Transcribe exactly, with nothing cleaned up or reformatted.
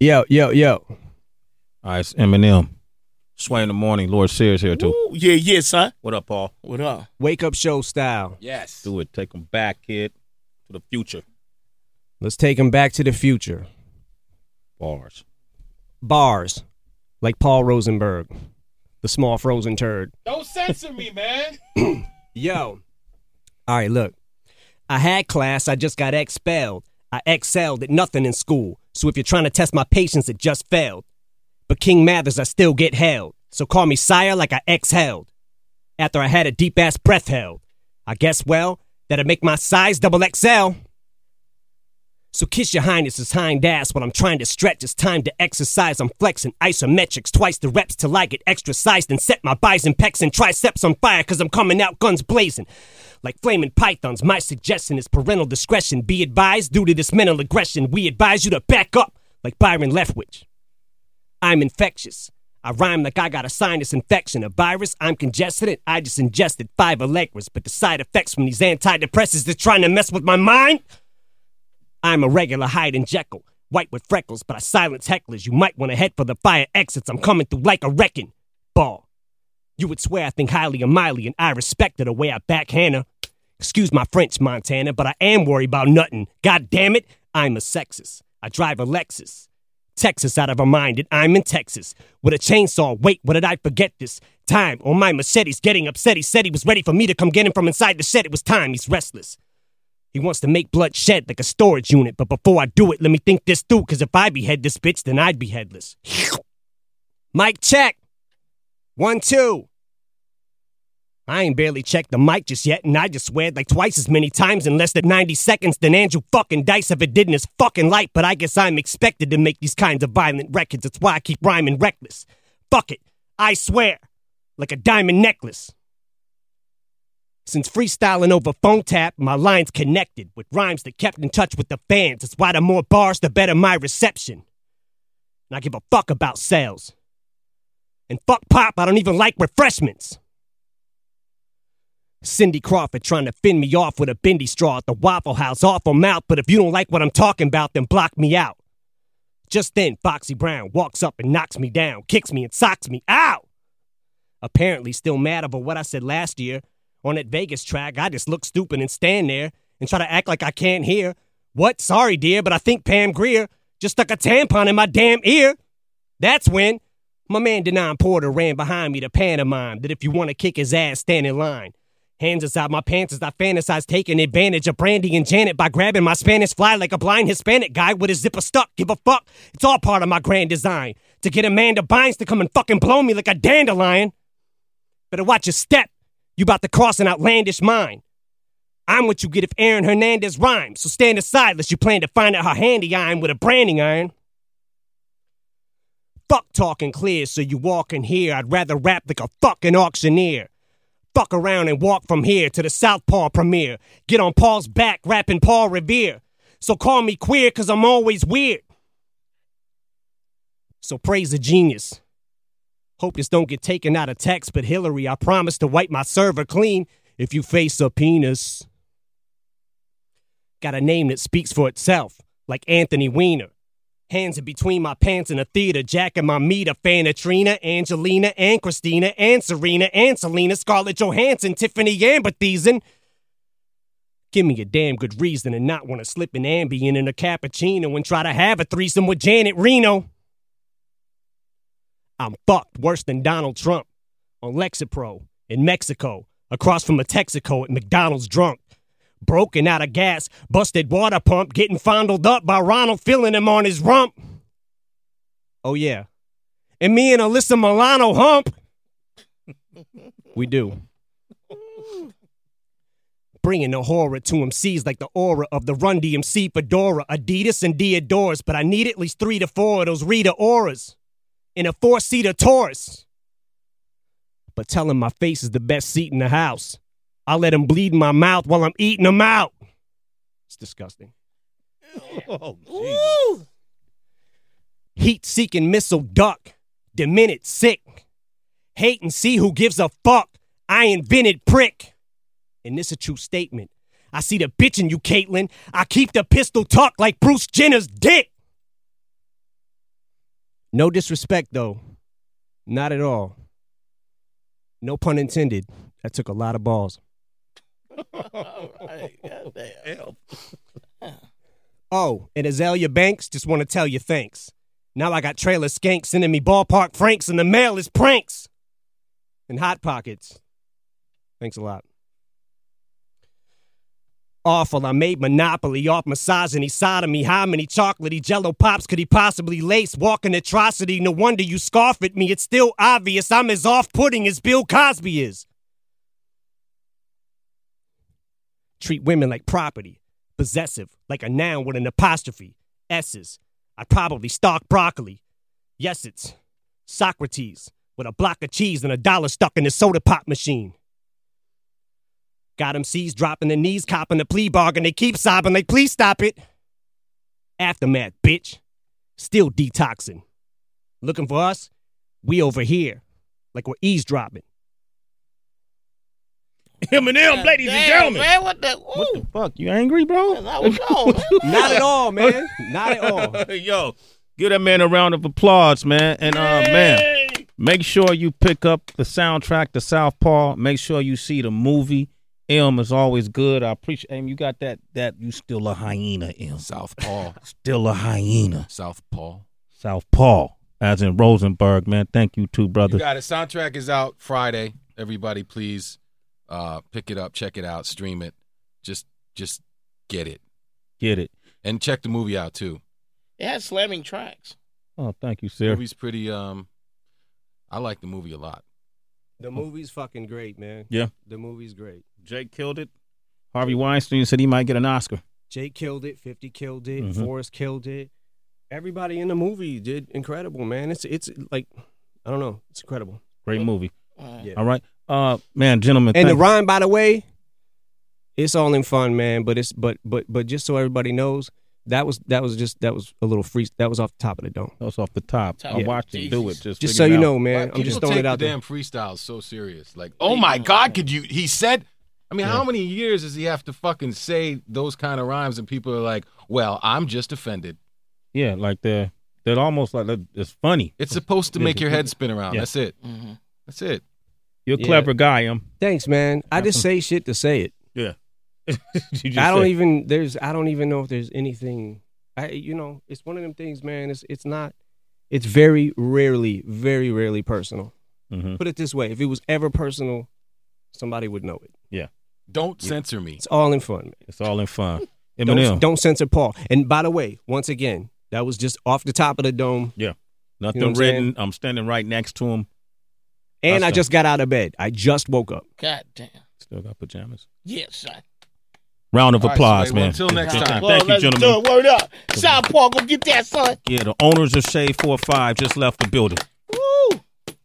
Yo, yo, yo. All right, it's Eminem. Sway in the morning. Lord Sears here, too. Ooh, yeah, yeah, son. What up, Paul? What up? Wake up show style. Yes. Do it. Take them back, kid, to the future. Let's take him back to the future. Bars. Bars. Like Paul Rosenberg. The small frozen turd. Don't censor me, man. Yo. All right, look. I had class. I just got expelled. I excelled at nothing in school. So if you're trying to test my patience, it just failed. But King Mathers, I still get held. So call me sire like I exhaled. After I had a deep-ass breath held. I guess, well, that'll make my size double X L. So kiss your highness's hind ass when I'm trying to stretch. It's time to exercise. I'm flexing isometrics twice the reps till I get extra sized and set my bison pecs and triceps on fire cause I'm coming out guns blazing. Like flaming pythons, my suggestion is parental discretion. Be advised, due to this mental aggression, we advise you to back up like Byron Leftwich. I'm infectious. I rhyme like I got a sinus infection. A virus, I'm congested and I just ingested five Allegras. But the side effects from these antidepressants is trying to mess with my mind. I'm a regular Hyde and Jekyll, white with freckles, but I silence hecklers. You might want to head for the fire exits. I'm coming through like a wrecking ball. You would swear I think highly of Miley, and I respect her the way I backhand her. Excuse my French, Montana, but I am worried about nothing. God damn it, I'm a sexist. I drive a Lexus. Texas out of her mind, and I'm in Texas. With a chainsaw, wait, what did I forget this time? On my machete's getting upset. He said he was ready for me to come get him from inside the shed. It was time, he's restless. He wants to make blood shed like a storage unit, but before I do it, let me think this through, cause if I behead this bitch, then I'd be headless. Mic check. One, two. I ain't barely checked the mic just yet, and I just sweared like twice as many times in less than ninety seconds than Andrew fucking Dice if it did in his fucking life, but I guess I'm expected to make these kinds of violent records. That's why I keep rhyming reckless. Fuck it. I swear. Like a diamond necklace. Since freestyling over phone tap, my lines connected with rhymes that kept in touch with the fans. That's why the more bars, the better my reception. And I give a fuck about sales. And fuck pop, I don't even like refreshments. Cindy Crawford trying to fin me off with a bendy straw at the Waffle House. Awful mouth, but if you don't like what I'm talking about, then block me out. Just then, Foxy Brown walks up and knocks me down, kicks me and socks me. Ow! Apparently still mad over what I said last year. On that Vegas track, I just look stupid and stand there and try to act like I can't hear. What? Sorry, dear, but I think Pam Grier just stuck a tampon in my damn ear. That's when my man Denon Porter ran behind me to pantomime that if you want to kick his ass, stand in line. Hands inside my pants as I fantasize taking advantage of Brandy and Janet by grabbing my Spanish fly like a blind Hispanic guy with his zipper stuck. Give a fuck. It's all part of my grand design. To get Amanda Bynes to come and fucking blow me like a dandelion. Better watch your step. You about to cross an outlandish mind. I'm what you get if Aaron Hernandez rhymes, so stand aside lest you plan to find out how handy I am with a branding iron. Fuck talking clear so you walk in here. I'd rather rap like a fucking auctioneer. Fuck around and walk from here to the Southpaw premiere. Get on Paul's back rapping Paul Revere. So call me queer cause I'm always weird. So praise the genius. Hope this don't get taken out of text, but Hillary, I promise to wipe my server clean if you face a penis. Got a name that speaks for itself, like Anthony Weiner. Hands in between my pants in a theater, jacking my meat, a fan of Trina, Angelina, and Christina, and Serena, and Selena, Scarlett Johansson, Tiffany Amber Thiessen. Give me a damn good reason to not want to slip an Ambien in a cappuccino and try to have a threesome with Janet Reno. I'm fucked worse than Donald Trump on Lexapro in Mexico, across from a Texaco at McDonald's drunk. Broken out of gas, busted water pump, getting fondled up by Ronald feeling him on his rump. Oh yeah. And me and Alyssa Milano hump. We do. Bringing the horror to M Cs like the aura of the Run D M C fedora, Adidas and Diodorus, but I need at least three to four of those Rita Auras in a four-seater Taurus. But tell him my face is the best seat in the house. I'll let him bleed in my mouth while I'm eating him out. It's disgusting. Oh, Heat-seeking missile duck. Demented sick. Hate and see who gives a fuck. I invented prick. And this a true statement. I see the bitch in you, Caitlyn. I keep the pistol tucked like Bruce Jenner's dick. No disrespect, though. Not at all. No pun intended. That took a lot of balls. All right. Goddamn. Oh, and Azalea Banks, just want to tell you thanks. Now I got trailer skanks sending me ballpark franks and the mail is pranks. And Hot Pockets. Thanks a lot. Awful, I made Monopoly off misogyny, sodomy. How many chocolatey jello pops could he possibly lace? Walking atrocity, no wonder you scoff at me. It's still obvious I'm as off-putting as Bill Cosby is. Treat women like property. Possessive, like a noun with an apostrophe. S's. I'd probably stalk broccoli. Yes, it's Socrates with a block of cheese and a dollar stuck in his soda pop machine. Got M Cs dropping their knees, copping the plea bargain. They keep sobbing like, please stop it. Aftermath, bitch. Still detoxing. Looking for us? We over here. Like we're eavesdropping. Eminem, ladies Damn, and gentlemen. man, what the? What the fuck? You angry, bro? Man, I was on, man. Not at all, man. Not at all. Yo, give that man a round of applause, man. And uh, man, Hey. make sure you pick up the soundtrack to Southpaw. Make sure you see the movie. M is always good. I appreciate. M, you got that? That you still a hyena, M. Southpaw. Still a hyena. Southpaw. Southpaw, as in Rosenberg, man. Thank you too, brother. You got it. Soundtrack is out Friday. Everybody, please uh, pick it up, check it out, stream it. Just, just get it, Get it. and check the movie out too. It has slamming tracks. Oh, thank you, The sir. movie's pretty. Um, I like the movie a lot. The movie's fucking great, man. Yeah. The movie's great. Jake killed it. Harvey Weinstein said he might get an Oscar. Jake killed it. fifty killed it. Mhm. Forrest killed it. Everybody in the movie did incredible, man. It's it's like, I don't know. It's incredible. Great movie. Uh, Yeah. All right, uh, man, gentlemen. And the thank- rhyme, by the way, it's all in fun, man. But it's but but but just so everybody knows, that was that was just that was a little free. That was off the top of the dome. That was off the top. Top. I Yeah. watched him do it. Jesus. Just, Just so figured you it out. know, man. Why- I'm people just throwing take it out the there. damn freestyle so serious. Like, oh my God, could you? He said. I mean, Yeah. how many years does he have to fucking say those kind of rhymes? And people are like, well, I'm just offended. Yeah, like they're they're almost like it's funny. It's supposed to Yeah. make your head spin around. Yeah. That's it. mhm. That's it. You're a Yeah. clever guy, um. Thanks, man. I just Nothing. say shit to say it. Yeah. You just I don't said- even there's I don't even know if there's anything. I you know it's one of them things, man. It's it's not. It's very rarely, very rarely personal. Mhm. Put it this way: if it was ever personal, somebody would know it. Don't censor me. It's all in fun, man. It's all in fun. Eminem. Don't, don't censor Paul. And by the way, once again, that was just off the top of the dome. Nothing You know what I'm written. saying? I'm standing right next to him. And That's I just got out of bed. I just woke up. God damn. Still got pajamas. Yes, son. Round of All right, applause, Sway. Well, man. until next Thank- time. Thank you, let's gentlemen. do it. Word up. Southpaw, go get that, son. Yeah, the owners of Shade four five just left the building.